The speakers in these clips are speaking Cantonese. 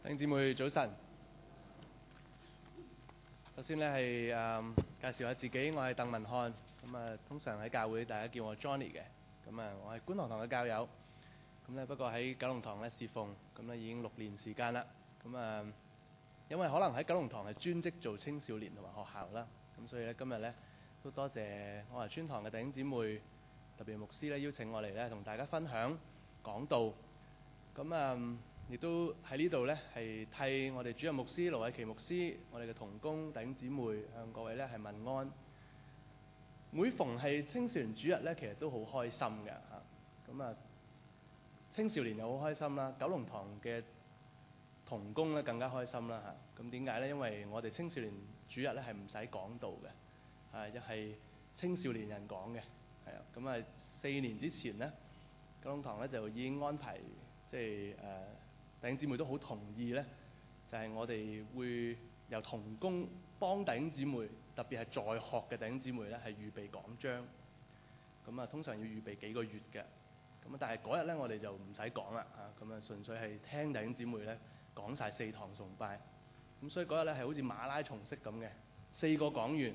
弟兄姊妹早晨。首先咧係介紹下自己，我係鄧文漢。通常喺教會大家叫我 Johnny 嘅。我係觀塘堂嘅教友。不過喺九龍塘咧侍奉，已經6年時間啦。因為可能喺九龍塘係專職做青少年同埋學校啦，所以咧今日咧都多謝我係村堂嘅弟兄姊妹，特別牧師咧邀請我嚟咧同大家分享講道。亦都喺呢度咧係替我哋主任牧師盧偉琪牧師，我哋嘅同工弟兄姊妹向各位咧係問安。每逢係青少年主日咧，其實都好開心嘅嚇。青少年又好開心啦，九龍塘嘅同工咧更加開心啦嚇。點解咧？因為我哋青少年主日咧係唔使講道嘅，一係青少年人講嘅，係啊。4年之前咧，九龍塘咧就已經安排，弟兄姊妹都好同意咧，就係我哋會由同工幫弟兄姊妹，特別係在學嘅弟兄姊妹咧係預備講章。通常要預備幾個月嘅。但係嗰日咧我哋就唔使講啦嚇，純粹係聽弟兄姊妹咧講晒4堂崇拜。所以嗰日咧係好似馬拉松式咁嘅，4個講員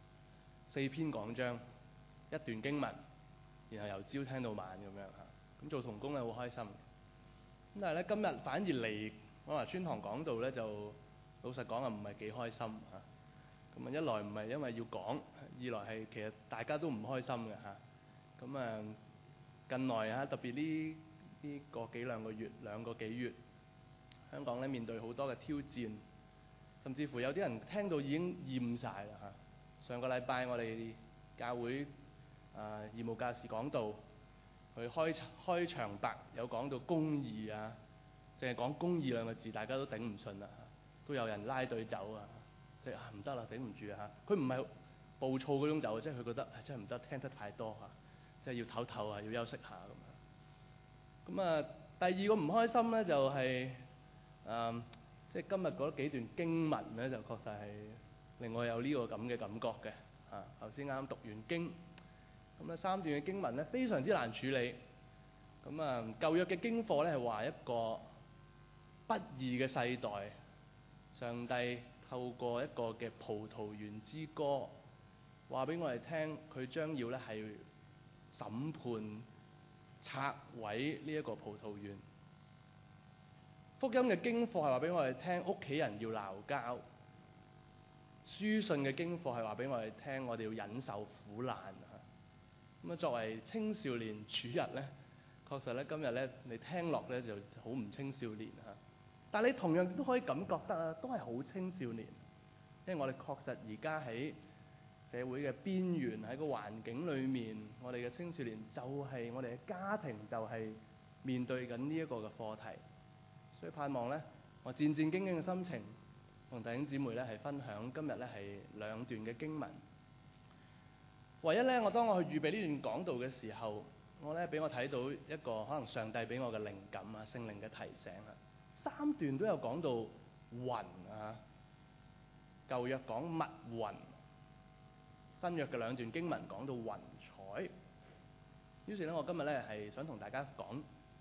，4篇講章，一段經文，然後由朝聽到晚咁樣嚇。做同工咧好開心。但係咧今日反而嚟我話村堂講道咧，就老實講啊唔係幾開心嚇。一來唔係因為要講，二來係其實大家都唔開心嘅嚇。近來特別呢個幾兩個月2個幾月，香港咧面對好多嘅挑戰，甚至乎有啲人聽到已經厭晒啦嚇。上個禮拜我哋教會義務教士講道，佢開場白有講到公義啊，淨係講公義2個字，大家都頂唔順啦，都有人拉隊走啊，唔得啦，頂唔住啊嚇。佢唔係暴躁嗰種走，佢覺得真係唔得，聽得太多嚇，要唞唞啊，要休息下咁。第二個唔開心咧就係今日嗰幾段經文咧，就確實係令我有呢個咁嘅感覺嘅嚇。頭先啱讀完經。3段嘅經文咧非常之難處理。舊約嘅經課咧係話一個不義嘅世代，上帝透過一個嘅葡萄園之歌，話俾我哋聽，佢將要咧係審判拆毀呢一個葡萄園。福音嘅經課係話俾我哋聽，屋企人要鬧交。書信嘅經課係話俾我哋聽，我哋要忍受苦難。作為青少年主日咧，確實咧今日咧你聽落咧就好唔青少年嚇，但係你同樣都可以感覺得都係好青少年，因為我哋確實而家喺社會嘅邊緣，喺個環境裏面，我哋嘅青少年就係我哋嘅家庭就係面對緊呢一個嘅課題，所以盼望咧我戰戰兢兢嘅心情同弟兄姊妹咧係分享今日咧係2段嘅經文。唯一咧，當我去預備呢段講道嘅時候，俾我睇到一個可能上帝俾我嘅靈感啊，聖靈嘅提醒啊。3段都有講到雲啊，舊約講密雲，新約嘅2段經文講到雲彩。於是咧，我今日咧係想同大家講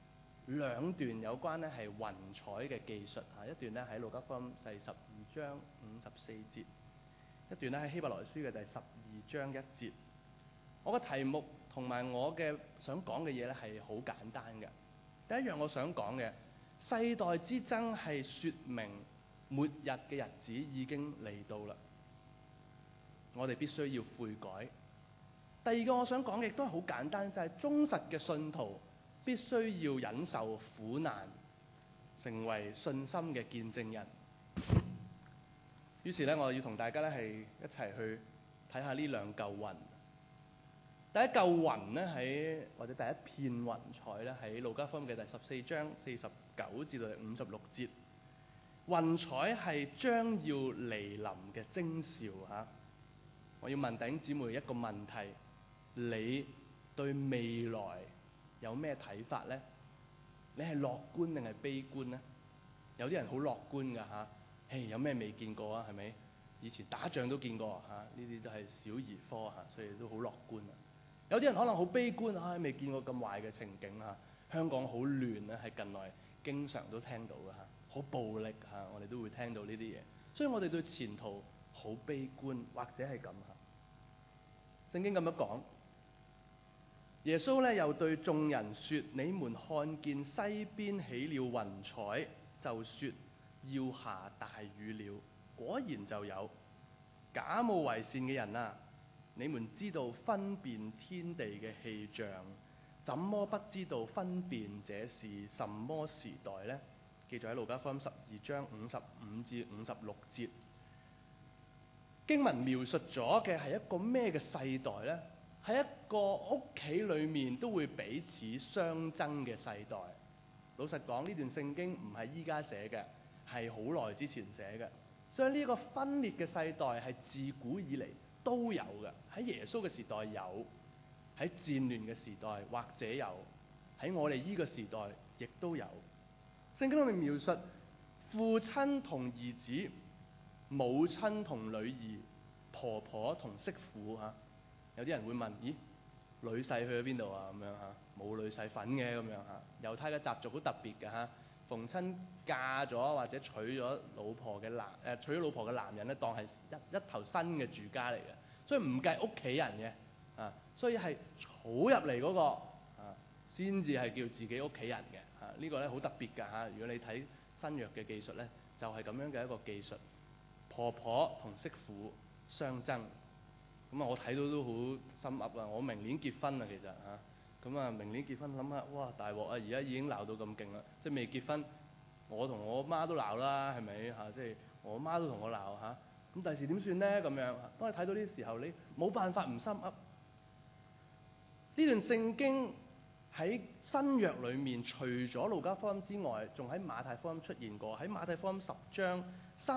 2段有關咧係雲彩嘅技術啊。一段咧喺路加福音第12章54節，一段咧喺希伯來書嘅第12章1節。我嘅題目同埋我嘅想講嘅嘢咧係好簡單嘅。第一樣我想講嘅，世代之爭係說明末日嘅日子已經嚟到啦，我哋必須要悔改。第二個我想講嘅亦都係好簡單，就係忠實嘅信徒必須要忍受苦難，成為信心嘅見證人。於是咧，我要同大家咧係一齊去睇下呢2嚿雲。第一嚿雲咧或者第一片雲彩咧喺路加福音嘅第14章49至到56節。雲彩係將要嚟臨嘅徵兆嚇。我要問弟兄姊妹一個問題：你對未來有咩睇法呢？你係樂觀定係悲觀呢？有啲人好樂觀㗎嚇，有咩未見過啊？係咪？以前打仗都見過嚇，呢啲都係小兒科嚇，所以都好樂觀啊。有啲人可能好悲觀，未見過咁壞嘅情景嚇。香港好亂咧，係近來經常都聽到嘅嚇。 好暴力嚇，我哋都會聽到呢啲嘢，所以我哋對前途好悲觀，或者係咁嚇。聖經咁樣講，耶穌咧又對眾人說：你們看見西邊起了雲彩，就說要下大雨了。果然就有。假冒為善嘅人啊，你們知道分辨天地嘅氣象，怎麼不知道分辨這是什麼時代呢？記載喺路加福音12章55至56節。經文描述咗嘅係一個咩嘅世代呢？係一個屋企裏面都會彼此相爭嘅世代。老實講，呢段聖經唔係依家寫嘅，係好耐之前寫嘅。所以呢個分裂嘅世代係自古以嚟都有嘅。喺耶穌嘅時代有，喺戰亂嘅時代或者有，喺我哋呢個時代亦都有。聖經裏面描述父親同兒子、母親同女兒、婆婆同媳婦嚇。有啲人會問：咦，女婿去咗邊度啊？咁樣嚇，冇女婿份嘅咁樣嚇。猶太嘅習俗好特別嘅嚇，逢親嫁咗或者娶咗老婆嘅男人咧，當係一頭新嘅住家嚟嘅，所以唔計屋企人嘅啊，所以係娶入嚟嗰個啊，先至係叫自己屋企人嘅嚇。呢個咧好特別㗎嚇。如果你睇新約嘅技術咧，就係咁樣嘅一個技術，婆婆同媳婦相爭。咁啊，我睇到都好心噏啊！我明年結婚啊，其實嚇，咁啊，明年結婚諗下，哇大鑊啊！而家已經鬧到咁勁啦，即係未結婚，我同我媽都鬧啦，係咪嚇？即係我媽都同我鬧嚇，咁第時點算咧？咁樣，當你睇到呢啲時候，你冇辦法唔心噏。呢段聖經喺新約裏面，除咗路加福音之外，仲喺馬太福音出現過。喺馬太福音10章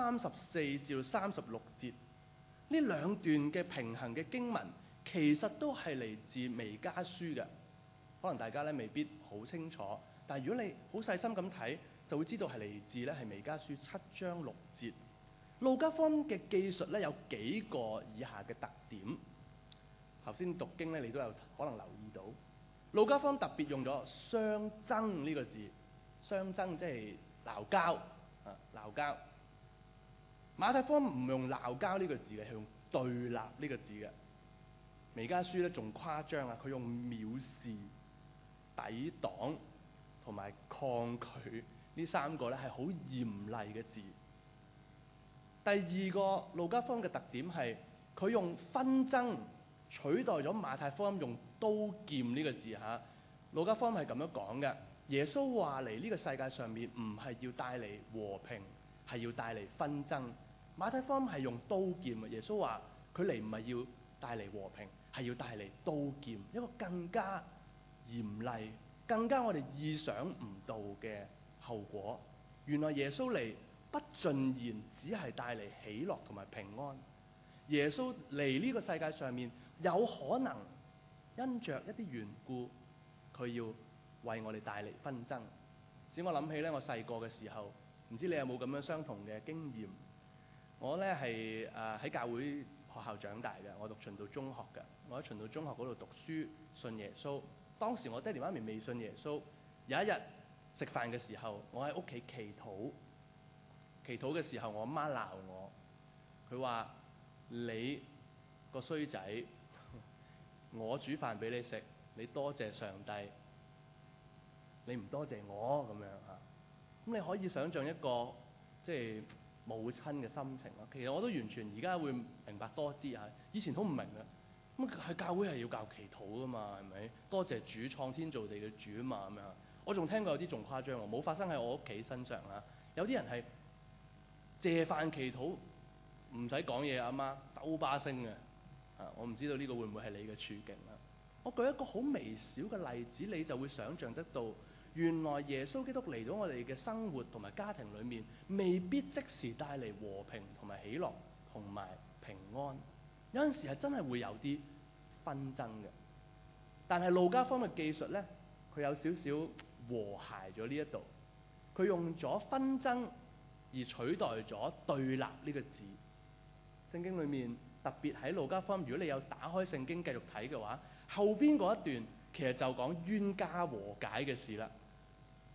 34至36節。呢兩段嘅平衡嘅經文，其實都係嚟自彌迦書嘅。可能大家咧未必好清楚，但係如果你好細心咁睇，就會知道係嚟自咧係彌迦書7章6節。路加福音嘅記述咧有幾個以下嘅特點。頭先讀經咧，你都有可能留意到，路加福音特別用咗相爭呢個字，相爭即係鬧交啊，鬧交。馬太福音唔用鬧交呢個字嘅，係用對立呢個字嘅。彌迦書咧仲誇張啊，佢用藐視、抵擋同埋抗拒呢三個咧係好嚴厲嘅字。第二個路加福音嘅特點係佢用紛爭取代咗馬太福音用刀劍呢個字嚇。路加福音係咁樣講嘅，耶穌話嚟呢個世界上面唔係要帶嚟和平，係要帶嚟紛爭。馬太福音係用刀劍嘅，耶穌話佢嚟唔係要帶嚟和平，係要帶嚟刀劍，一個更加嚴厲、更加我哋意想唔到嘅後果。原來耶穌嚟不盡然只係帶嚟喜樂同埋平安。耶穌嚟呢個世界上面，有可能因着一啲緣故，佢要為我哋帶嚟紛爭。使我諗起咧，我細個嘅時候，唔知你有冇咁樣相同嘅經驗？我咧係喺教會學校長大嘅，我讀循道中學嘅。我喺循道中學嗰度讀書，信耶穌。當時我爹哋媽咪未信耶穌。有一日食飯嘅時候，我喺屋企祈禱。祈禱嘅時候，我阿媽鬧我，佢話：你個衰仔，我煮飯俾你食，你多謝上帝，你唔多謝我咁樣嚇。咁你可以想像一個即係母親嘅心情咯。其實我都完全而家會明白多啲嚇，以前好唔明嘅。咁喺教會係要教祈禱噶嘛，係咪？多謝主創天造地嘅主啊嘛，咁樣。我仲聽過有啲仲誇張喎，冇發生喺我屋企身上啦。有啲人係謝飯祈禱，唔使講嘢，阿媽兜巴星嘅。我唔知道呢個會唔會係你嘅處境啦。我舉一個好微小嘅例子，你就會想像得到。原來耶穌基督嚟到我哋嘅生活同埋家庭裏面，未必即時帶嚟和平同埋喜樂同埋平安。有陣時係真係會有啲紛爭嘅。但係路加福音嘅記述咧，佢有少少和諧咗呢一度。佢用咗紛爭而取代咗對立呢個字。聖經裏面特別喺路加福音，如果你有打開聖經繼續睇嘅話，後邊嗰一段其實就講冤家和解嘅事啦。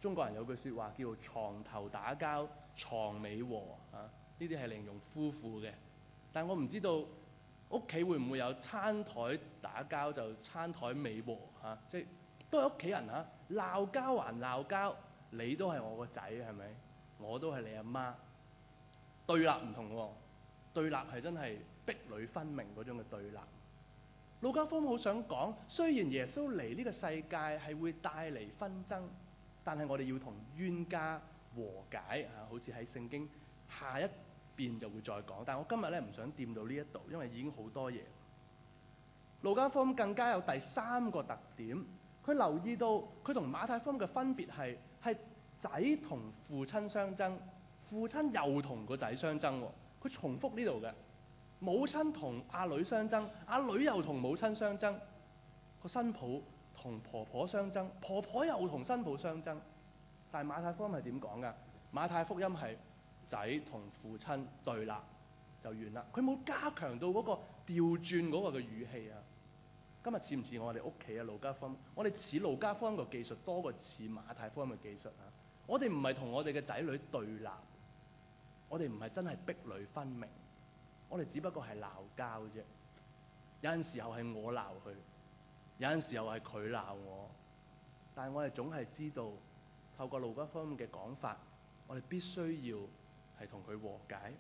中國人有句説話叫做床頭打交，床尾和啊，呢啲係形容夫婦嘅。但我唔知道屋企會唔會有餐台打交就餐台尾和嚇，即係都係屋企人嚇，鬧交還鬧交，你都係我個仔係咪？我都係你阿媽。對立唔同喎，對立係真係壁壘分明嗰種嘅對立。路加福音好想講，雖然耶穌嚟呢個世界係會帶嚟紛爭，但係我哋要同冤家和解啊！好似喺聖經下一邊就會再講，但係我今日咧唔想掂到呢一度，因為已經好多嘢。路加福音更加有第三個特點，佢留意到佢同馬太福音嘅分別係仔同父親相爭，父親又同個仔相爭喎，佢重複呢度嘅。母親同阿女相爭，阿女又同母親相爭，個新抱同婆婆相爭，婆婆又同新抱相爭。但係馬太福音係點講㗎？馬太福音係仔同父親對立就完啦，佢冇加強到嗰個調轉嗰個嘅語氣啊。今日似唔似我哋屋企嘅路加福音？我哋似路加福音嘅技術多過似馬太福音嘅技術啊！我哋唔係同我哋嘅仔女對立，我哋唔係真係壁壘分明。我哋只不過係鬧交啫，有陣時候係我鬧佢，有陣時候係佢鬧我，但係我哋總係知道，透過路加福音嘅講法，我哋必須要係同佢和解。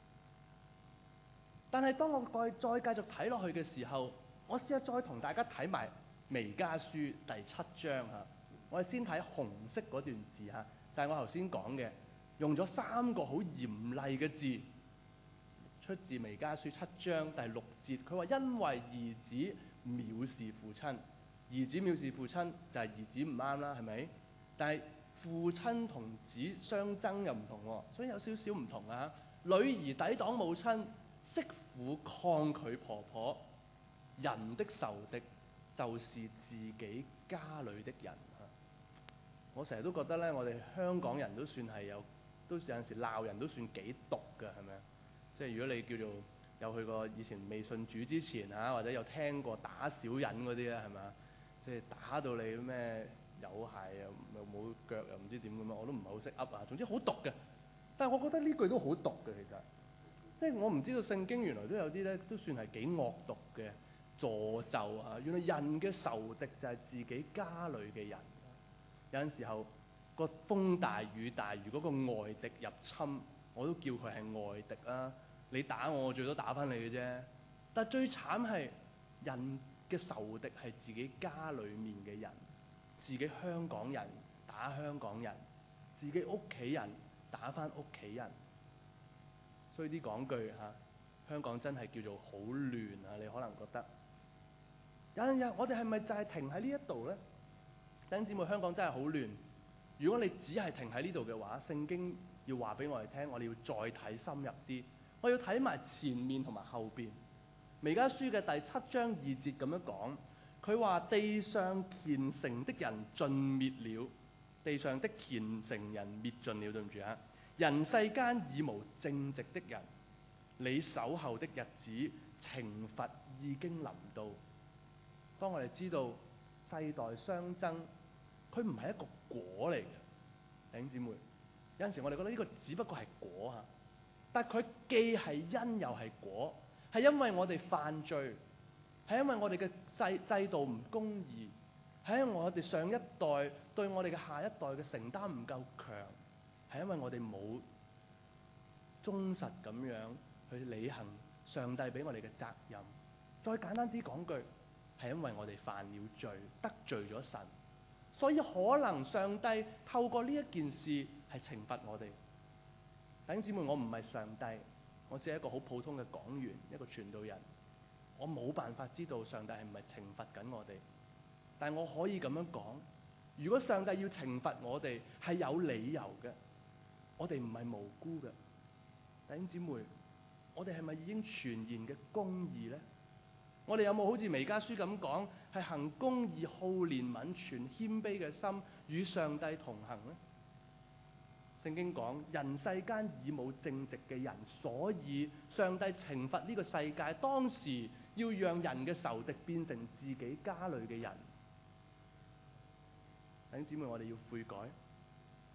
但係當我再繼續睇落去嘅時候，我試下再同大家睇埋彌迦書第7章嚇。我哋先睇紅色嗰段字嚇，就係我頭先講嘅，用咗3個好嚴厲嘅字。出自彌迦書7章第6節，佢話因為兒子藐視父親，兒子藐視父親就係兒子唔啱啦，係咪？但係父親同子相爭又唔同喎，所以有少少唔同啊。女兒抵擋母親，媳婦抗拒婆婆，人的仇敵就是自己家裏的人啊。我成日都覺得咧，我哋香港人都算係都有陣時鬧人都算幾毒㗎，係咪啊？即係如果你叫做有去過以前未信主之前啊，或者有聽過打小人嗰啲咧，係咪啊？即係打到你咩有鞋又冇腳又唔知點咁樣，我都唔係好識噏啊。總之好毒嘅。但係我覺得呢句都好毒嘅，其實。即係我唔知道聖經原來都有啲咧，都算係幾惡毒嘅詛咒啊！原來人嘅仇敵就係自己家裏嘅人。有陣時候個風大雨大，如果個外敵入侵，我都叫佢係外敵啦。你打我，我最多打返你嘅啫。但係最慘係人嘅仇敵係自己家裏面嘅人，自己香港人打香港人，自己屋企人打返屋企人。所以啲講句嚇，香港真係叫做好亂啊！你可能覺得有陣日我哋係咪就係停喺呢一度咧？弟兄姊妹，香港真係好亂。如果你只係停喺呢度嘅話，聖經要話俾我哋聽，我哋要再睇深入啲。我要睇埋前面同埋後邊。彌迦書嘅第7章2節咁樣講，佢話地上虔誠的人盡滅了，地上的虔誠人滅盡了，對唔住啊！人世間已無正直的人，你守候的日子，懲罰已經臨到。當我哋知道世代相爭，佢唔係一個果嚟嘅，弟兄姊妹。有陣時我哋覺得呢個只不過係果嚇。但佢既係因又係果，係因為我哋犯罪，係因為我哋嘅制度唔公義，係因為我哋上一代對我哋嘅下一代嘅承擔唔夠強，係因為我哋冇忠實咁樣去履行上帝俾我哋嘅責任。再簡單啲講句，係因為我哋犯了罪，得罪咗神，所以可能上帝透過呢一件事係懲罰我哋。弟兄姊妹，我唔係上帝，我只係一個好普通嘅講員，一個傳道人。我冇辦法知道上帝係唔係懲罰緊我哋，但係我可以咁樣講：如果上帝要懲罰我哋，係有理由嘅。我哋唔係無辜嘅。弟兄姊妹，我哋係咪已經全然嘅公義呢？我哋有冇好似彌迦書咁講，係行公義、好憐憫、存謙卑嘅心，與上帝同行呢？聖經講人世間已冇正直嘅人，所以上帝懲罰呢個世界，當時要讓人嘅仇敵變成自己家裏嘅人。弟兄姊妹，我哋要悔改，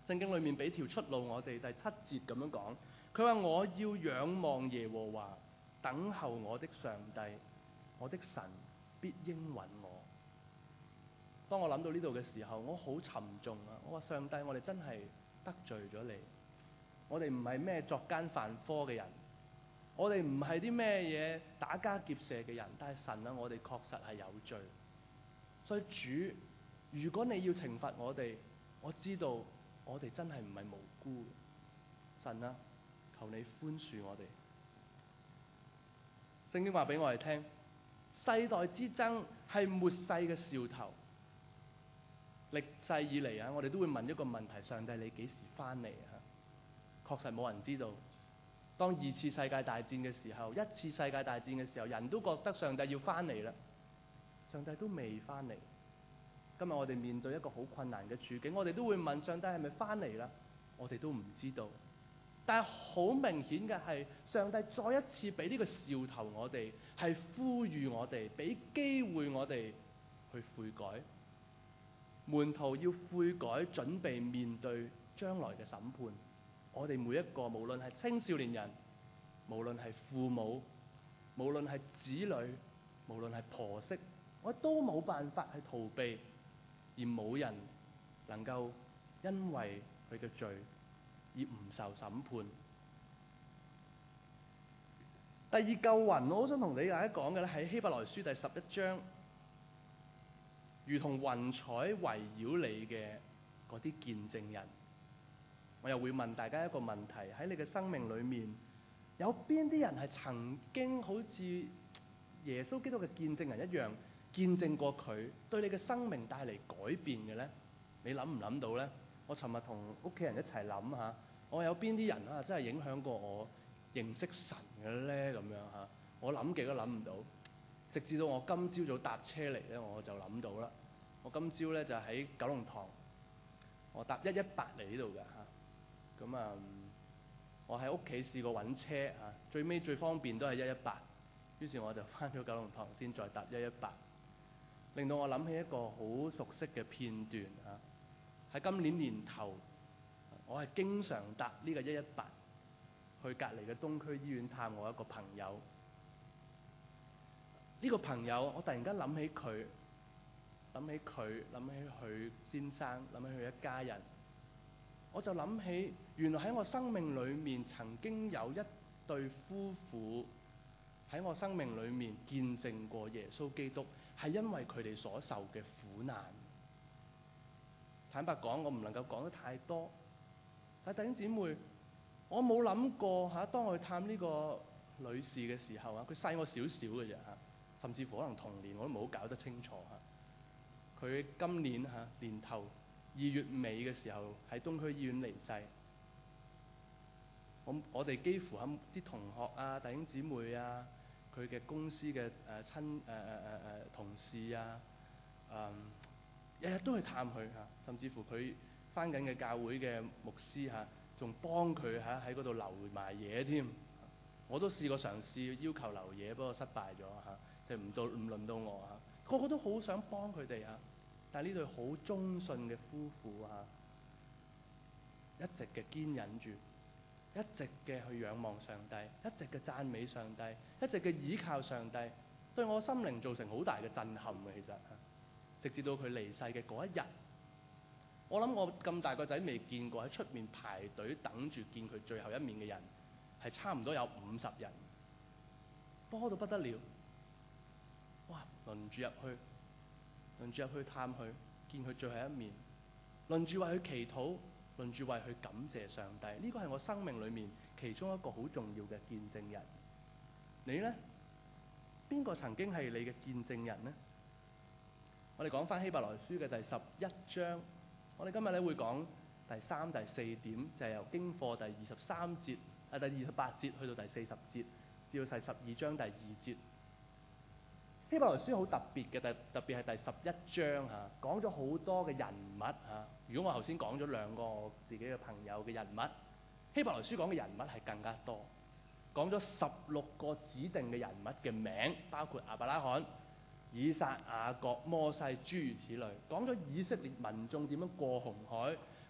聖經裏面俾條出路我哋，第7節咁樣講，佢話我要仰望耶和華，等候我的上帝，我的神必應允我。當我諗到呢度嘅時候，我好沉重啊！我話上帝，我哋真係得罪咗你，我哋唔係咩作奸犯科嘅人，我哋唔係啲咩嘢打家劫舍嘅人，但係神啊，我哋確實係有罪。所以主，如果你要懲罰我哋，我知道我哋真係唔係無辜。神啊，求你寬恕我哋。聖經話俾我哋聽，世代之爭係末世嘅兆頭。歷世以嚟啊，我哋都會問一個問題：上帝，你幾時翻嚟啊？確實冇人知道。當2次世界大戰嘅時候，1次世界大戰嘅時候，人都覺得上帝要翻嚟啦，上帝都未翻嚟。今日我哋面對一個好困難嘅處境，我哋都會問上帝係咪翻嚟啦？我哋都唔知道。但係好明顯嘅係，上帝再一次俾呢個兆頭我哋，係呼籲我哋，俾機會我哋去悔改。門徒要悔改，準備面對將來嘅審判。我哋每一個，無論係青少年人，無論係父母，無論係子女，無論係婆媳，我都冇辦法去逃避，而冇人能夠因為佢嘅罪而唔受審判。第二嚿雲，我好想同大家講嘅咧，喺希伯來書第11章，如同雲彩圍繞你嘅嗰啲見證人。我又會問大家一個問題：喺你嘅生命裏面，有邊啲人係曾經好似耶穌基督嘅見證人一樣，見證過佢對你嘅生命帶嚟改變嘅呢？你諗唔諗到呢？我尋日同屋企人一齊諗下，我有邊啲人啊真係影響過我認識神嘅呢？咁樣嚇，我諗極都諗唔到，直至到我今朝早搭車嚟咧，我就諗到啦。我今朝咧就喺九龍塘，我搭118嚟呢度嘅嚇。咁我喺屋企試過揾車嚇，最尾最方便都係118，於是我就翻咗九龍塘先再搭118，令到我諗起一個好熟悉嘅片段嚇。喺今年年頭，我係經常搭呢個118去隔離嘅東區醫院探我一個朋友。呢個朋友，我突然間諗起佢，諗起佢先生，諗起佢一家人。我就諗起，原來喺我生命裏面曾經有一對夫婦喺我生命裏面見證過耶穌基督，係因為佢哋所受嘅苦難。坦白講，我唔能夠講得太多。但弟兄姊妹，我冇諗過嚇，當我去探呢個女士嘅時候啊，佢細我少少嘅啫嚇，甚至乎可能同年我都冇搞得清楚嚇。佢今年年頭2月尾嘅時候喺東區醫院離世。我哋幾乎喺啲同學啊、弟兄姊妹啊、佢嘅公司嘅同事啊，日日都去探佢嚇，甚至乎佢返緊嘅教會嘅牧師嚇，仲幫佢喺嗰度留埋嘢添。我都試過嘗試要求留嘢，不過失敗咗嚇，就唔輪到我嚇。個個都好想幫佢哋嚇，但係呢對好忠信嘅夫婦嚇，一直嘅堅忍住，一直嘅去仰望上帝，一直嘅讚美上帝，一直嘅倚靠上帝，對我心靈造成好大嘅震撼嘅。其實直至到佢離世嘅嗰一日，我諗我咁大個仔未見過喺出面排隊等住見佢最後一面嘅人係差唔多有50人，多到不得了。哇！輪住入去探佢，見佢最後一面，輪住為佢祈禱，輪住為佢感謝上帝。呢個係我生命裏面其中一個好重要嘅見證人。你呢？邊個曾經係你嘅見證人呢？我哋講翻希伯來書嘅第11章，我哋今日咧會講第3、第4點，就係由經課第23節、第28節去到第40節，至到第12章第2節。希伯來書好特別嘅，特別係第11章嚇，講咗好多嘅人物嚇。如果我頭先講咗2個我自己嘅朋友嘅人物，希伯來書講嘅人物係更加多，講咗16個指定嘅人物嘅名，包括亞伯拉罕、以撒、雅各、摩西諸如此類，講咗以色列民眾點樣過紅海，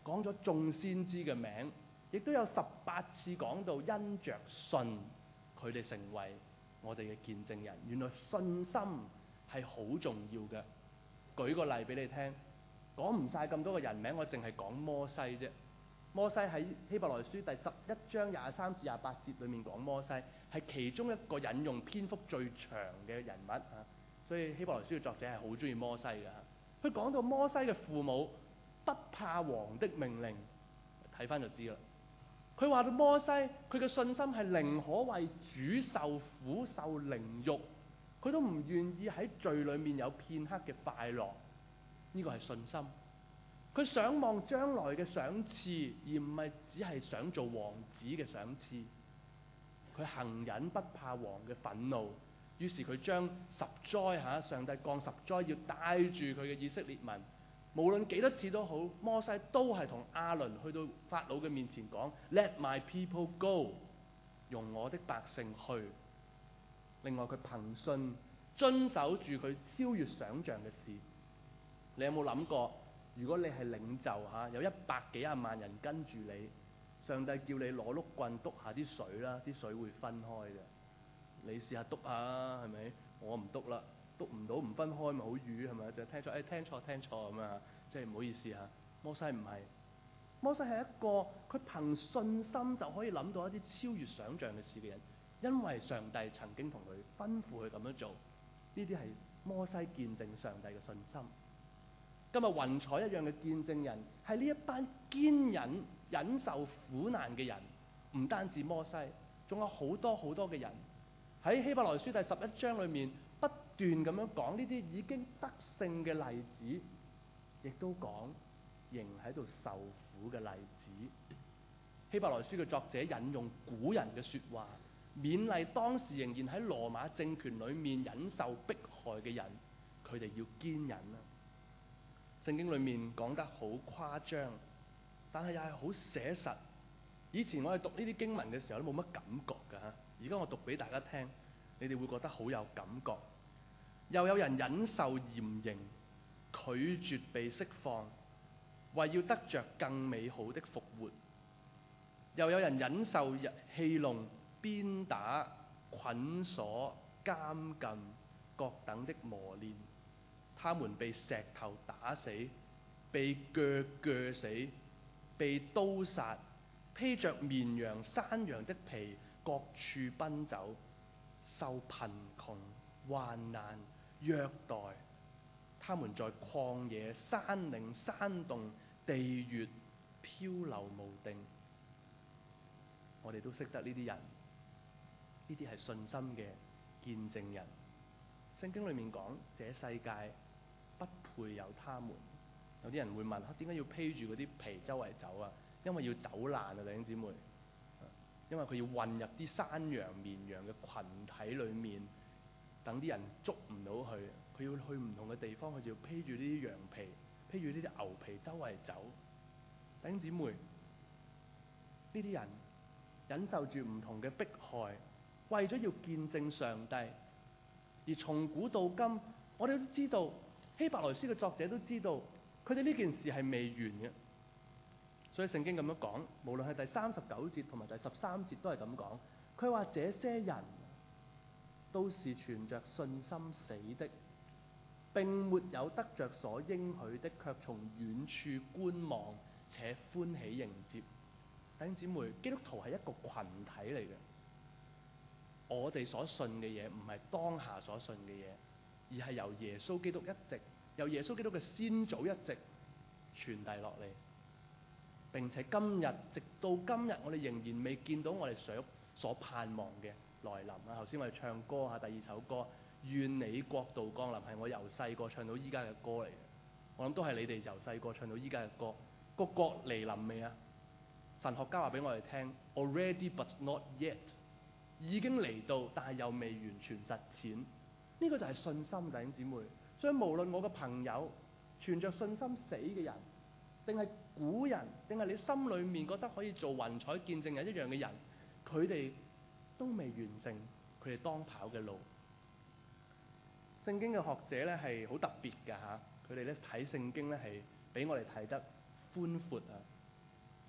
講咗眾先知嘅名，亦都有18次講到因着信，佢哋成為我哋嘅見證人。原來信心係好重要嘅。舉個例俾你聽，講唔晒咁多個人名，我淨係講摩西啫。摩西喺希伯來書第11章23至28節裏面講摩西，係其中一個引用篇幅最長嘅人物啊。所以希伯來書嘅作者係好中意摩西嘅。佢講到摩西嘅父母不怕王的命令，睇翻就知啦。佢話到摩西，佢嘅信心係寧可為主受苦受凌辱，佢都唔願意喺罪裏面有片刻嘅快樂。呢個係信心。佢想望將來嘅賞賜，而唔係只係想做王子嘅賞賜。佢行忍不怕王嘅憤怒，於是佢將十災上帝降十災要帶住佢嘅以色列民，無論幾多次都好，摩西都係同亞倫去到法老嘅面前講 Let my people go， 容我的百姓去。另外佢憑信遵守住佢超越想像嘅事。你有冇諗過，如果你係領袖有100幾廿萬人跟住你，上帝叫你攞碌棍篤下啲水啦，啲水會分開嘅。你試下篤下係咪？我唔篤啦，篤唔到唔分開咪好瘀係咪？就聽錯，聽錯咁啊！即係唔好意思嚇。摩西唔係，摩西係一個佢憑信心就可以諗到一啲超越想像嘅事嘅人，因為上帝曾經同佢吩咐佢咁樣做。呢啲係摩西見證上帝嘅信心。今日雲彩一樣嘅見證人係呢一班堅忍忍受苦難嘅人，唔單止摩西，仲有好多好多嘅人喺希伯來書第11章裏面不斷咁樣講呢啲已經得勝嘅例子，亦都講仍喺度受苦嘅例子。希伯來書嘅作者引用古人嘅說話，勉勵當時仍然喺羅馬政權裏面忍受迫害嘅人，佢哋要堅忍啊！聖經裏面講得好誇張，但係又係好寫實。以前我哋讀呢啲經文嘅時候都冇乜感覺㗎嚇，而家我讀俾大家聽，你哋會覺得好有感覺。又有人忍受嚴刑，拒絕被釋放，為要得着更美好的復活。又有人忍受戲弄、鞭打、捆鎖、監禁、各等的磨練。他們被石頭打死，被鋸死，被刀殺，披着綿羊、山羊的皮，各處奔走，受貧窮、患難、虐待。他們在曠野、山嶺、山洞、地穴漂流無定。我哋都識得呢啲人，呢啲係信心嘅見證人。聖經裏面講，這世界不配有他們。有啲人會問：點解要披住嗰啲皮周圍走啊？因為要走難啊，弟兄姊妹。因為佢要混入啲山羊、綿羊嘅群體裏面，等啲人捉唔到佢。佢要去唔同嘅地方，佢就要披住呢啲羊皮，披住呢啲牛皮周圍走。弟兄姊妹，呢啲人忍受住唔同嘅迫害，為咗要見證上帝。而從古到今，我哋都知道，希伯來書嘅作者都知道，佢哋呢件事係未完嘅。所以聖經咁樣講，無論係第39節同埋第13節都係咁講。佢話這些人都是存着信心死的，並沒有得着所應許的，卻從遠處觀望且歡喜迎接。弟兄姊妹，基督徒係一個群體嚟嘅。我哋所信嘅嘢唔係當下所信嘅嘢，而係由耶穌基督由耶穌基督嘅先祖一直傳遞落嚟。並且今日直到今日，我哋仍然未見到我哋所盼望嘅來臨啊！頭先我哋唱歌第2首歌，願你國度降臨，係我由細個唱到依家嘅歌嚟嘅。我諗都係你哋由細個唱到依家嘅歌。個國嚟臨未啊？神學家話俾我哋聽 ，already but not yet， 已經嚟到，但係又未完全實踐。呢個就係信心，弟兄姊妹。所以無論我嘅朋友存着信心死嘅人，定係古人，定係你心裏面覺得可以做雲彩見證人一樣嘅人，佢哋都未完成佢哋當跑嘅路。聖經嘅學者咧係好特別㗎嚇，佢哋咧睇聖經咧係比我哋睇得寬闊啊！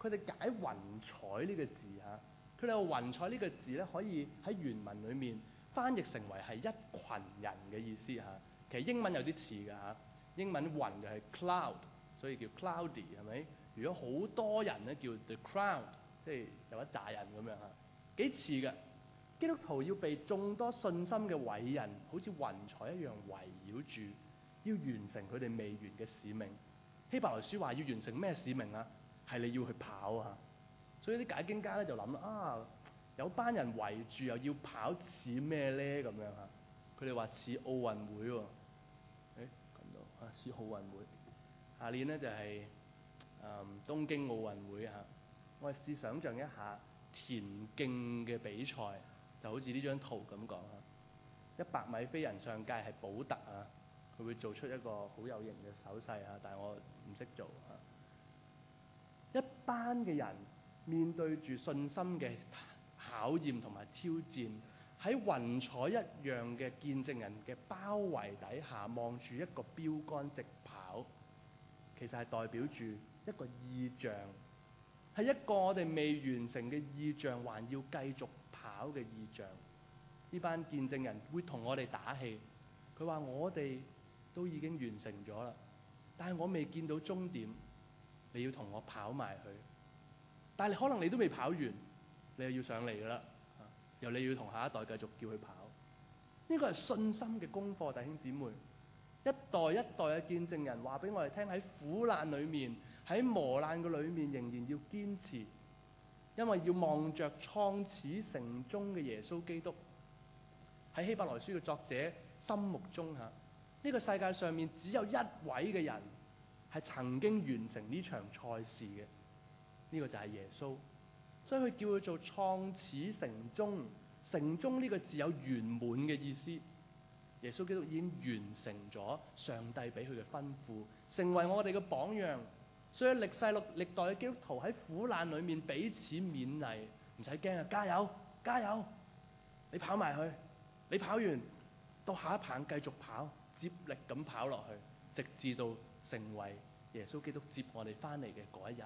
佢哋解雲彩呢個字嚇，佢哋話雲彩呢個字咧可以喺原文裡面翻譯成為係一群人嘅意思嚇。其實英文有啲似㗎嚇，英文雲就係 cloud， 所以叫 cloudy 係咪？如果好多人咧叫 the crowd， 即係有一紮人咁樣嚇，幾似㗎。基督徒要被眾多信心嘅偉人，好似雲彩一樣圍繞住，要完成佢哋未完嘅使命。希伯來書話要完成咩使命啊？係你要去跑啊！所以啲解經家咧就諗啊，有班人圍住又要跑似咩咧咁樣嚇？佢哋話似奧運會喎。咁到似奧運會。下年咧就係、東京奧運會嚇。我哋試想像一下田徑嘅比賽。就好似呢張圖咁講嚇，100米飛人上界係保特啊，佢會做出一個好有型嘅手勢嚇，但係我唔識做嚇。一班嘅人面對住信心嘅考驗同埋挑戰，喺雲彩一樣嘅見證人嘅包圍底下，望住一個標杆直跑，其實係代表住一個意象，係一個我哋未完成嘅意象，還要繼續跑嘅意象。呢班見證人會同我哋打氣，佢話我哋都已經完成咗啦，但係我未見到終點，你要同我跑埋去。但係可能你都未跑完，你又要上嚟㗎啦，又你要同下一代繼續叫佢跑。呢個係信心嘅功課，弟兄姊妹。一代一代嘅見證人話俾我哋聽，喺苦難裏面，喺磨難嘅裏面，仍然要堅持。因為要望着創始成終嘅耶穌基督，喺希伯來書嘅作者心目中嚇，呢個世界上面只有一位嘅人係曾經完成呢場賽事嘅，呢個就係耶穌。所以佢叫佢做創始成終。成終呢個字有圓滿嘅意思。耶穌基督已經完成咗上帝俾佢嘅吩咐，成為我哋嘅榜樣。所以歷世歷代嘅基督徒喺苦難裏面彼此勉勵，唔使驚啊！加油，加油！你跑埋去，你跑完到下一棒繼續跑，接力咁跑落去，直至到成為耶穌基督接我哋翻嚟嘅嗰一日。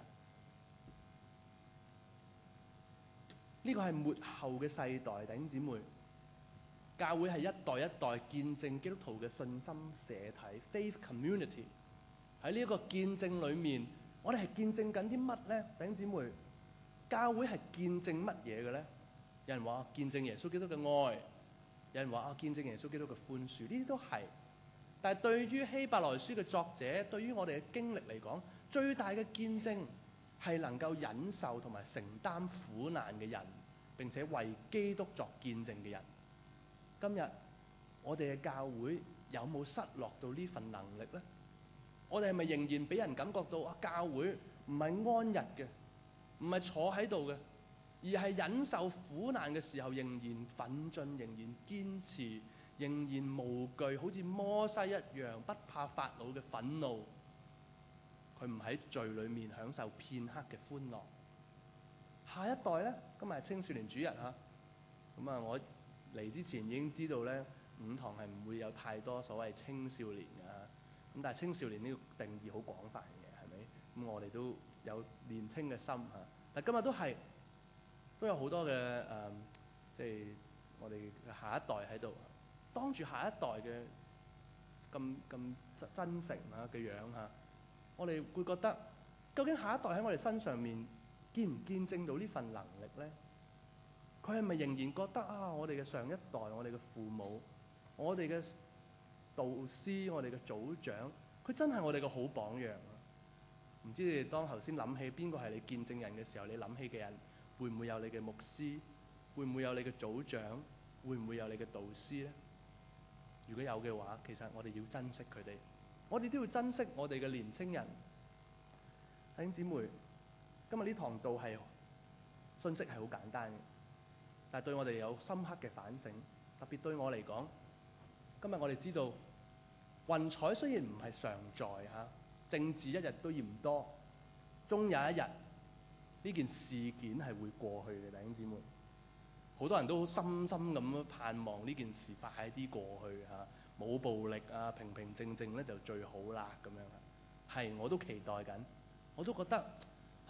呢個係末後嘅世代，弟兄姊妹。教會係一代一代見證基督徒嘅信心社體 （faith community）。喺呢一個見證裏面，我哋係見證緊啲乜呢？弟兄姊妹，教會係見證乜嘢嘅呢？有人話見證耶穌基督嘅愛，有人話見證耶穌基督嘅寬恕，呢啲都係。但係對於希伯來書嘅作者，對於我哋嘅經歷嚟講，最大嘅見證係能夠忍受同埋承擔苦難嘅人，並且為基督作見證嘅人。今日我哋嘅教會有冇失落到呢份能力呢？我哋係咪仍然俾人感覺到教會唔係安逸嘅，唔係坐喺度嘅，而係忍受苦難嘅時候仍然奮進、仍然堅持、仍然無懼，好似摩西一樣不怕法老嘅憤怒。佢唔喺罪裏面享受片刻嘅歡樂。下一代呢？今日係青少年主日嚇，我嚟之前已經知道咧，五堂係唔會有太多所謂青少年㗎。咁但係青少年呢個定義好廣泛嘅，係咪？咁我哋都有年青嘅心嚇。但今日都有好多嘅即係我哋嘅下一代喺度，當住下一代嘅咁真誠嘅樣嚇，我哋會覺得究竟下一代喺我哋身上面見唔見證到呢份能力咧？佢係咪仍然覺得我哋嘅上一代，我哋嘅父母，我哋嘅導師，我哋嘅組長，佢真係我哋嘅好榜樣啊？唔知你哋當頭先諗起邊個係你見證人嘅時候，你諗起嘅人會唔會有你嘅牧師？會唔會有你嘅組長？會唔會有你嘅導師呢？如果有嘅話，其實我哋要珍惜佢哋，我哋都要珍惜我哋嘅年青人。弟兄姊妹，今日呢堂道係信息係好簡單嘅，但係對我哋有深刻嘅反省。特別對我嚟講，今日我哋知道雲彩雖然唔係常在嚇，政治一日都嫌多，終有一日呢件事件係會過去嘅。弟兄姊妹，好多人都好深深咁盼望呢件事快啲過去嚇，冇暴力啊，平平靜靜咧就最好啦咁樣。係，我都期待緊，我都覺得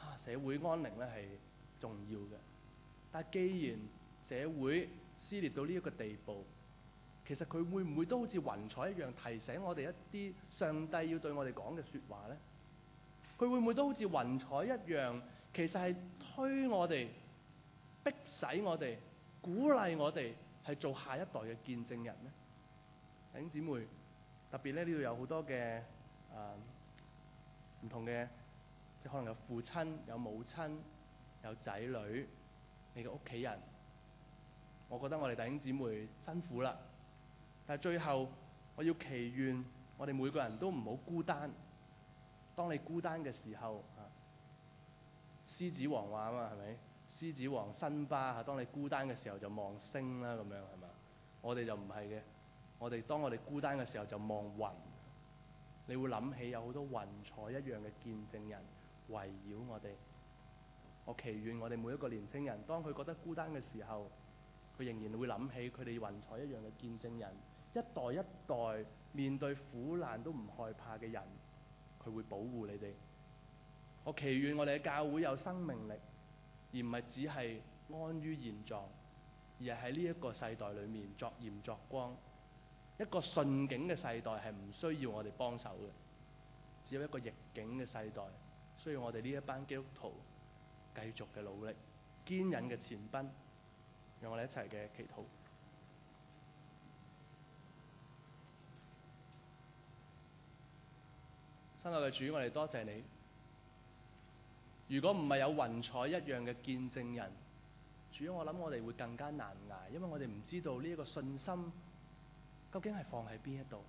社會安寧咧係重要嘅。但係既然社會撕裂到呢一個地步，其實佢會唔會都好似雲彩一樣提醒我哋一啲上帝要對我哋講嘅説話呢？佢會唔會都好似雲彩一樣，其實係推我哋、逼使我哋、鼓勵我哋係做下一代嘅見證人呢？弟兄姊妹，特別咧呢度有好多嘅唔同嘅，即係可能有父親、有母親、有仔女，你嘅屋企人。我覺得我哋弟兄姊妹辛苦啦，但係最後我要祈願我哋每個人都唔好孤單。當你孤單嘅時候，獅子王話啊嘛，係咪？獅子王辛巴，當你孤單嘅時候就望星啦，咁樣係嘛？我哋就唔係嘅，當我哋孤單嘅時候就望雲。你會諗起有好多雲彩一樣嘅見證人圍繞我哋。我祈願我哋每一個年輕人，當佢覺得孤單嘅時候，佢仍然會諗起佢哋雲彩一樣嘅見證人，一代一代面對苦難都唔害怕嘅人，佢會保護你哋。我祈願我哋嘅教會有生命力，而唔係只係安於現狀，而係喺呢一個世代裏面作鹽作光。一個順境嘅世代係唔需要我哋幫手嘅，只有一個逆境嘅世代需要我哋呢一班基督徒繼續嘅努力、堅忍嘅前奔。讓我哋一齊嘅祈禱。親愛嘅主，我哋多謝你。如果唔係有雲彩一樣嘅見證人，主，我諗我哋會更加難捱，因為我哋唔知道呢一個信心究竟係放喺邊一度。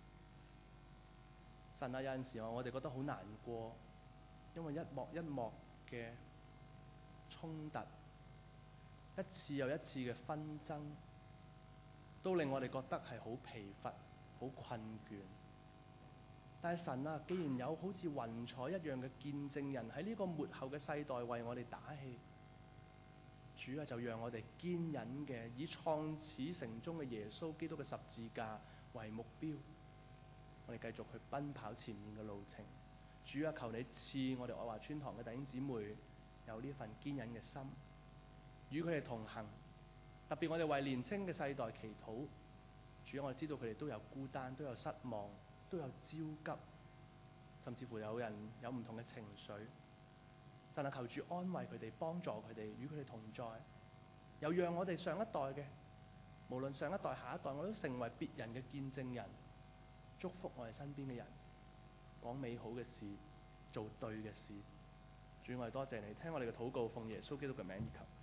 神啊，有陣時我哋覺得好難過，因為一幕一幕嘅衝突，一次又一次嘅紛爭，都令我哋覺得係好疲乏、好困倦。但係神啊，既然有好似雲彩一樣嘅見證人喺呢個末後嘅世代為我哋打氣，主啊，就讓我哋堅忍嘅以創始成終嘅耶穌基督嘅十字架為目標，我哋繼續去奔跑前面嘅路程。主啊，求你賜我哋愛華村堂嘅弟兄姊妹有呢份堅忍嘅心，與佢哋同行。特別我哋為年青嘅世代祈禱。主啊，我哋知道佢哋都有孤單，都有失望，都有焦急，甚至乎有人有唔同嘅情緒。神啊，求主安慰佢哋，幫助佢哋，與佢哋同在。又讓我哋上一代嘅，無論上一代下一代，我都成為別人嘅見證人，祝福我哋身邊嘅人，講美好嘅事，做對嘅事。主，我哋多謝你，聽我哋嘅禱告，奉耶穌基督嘅名而求。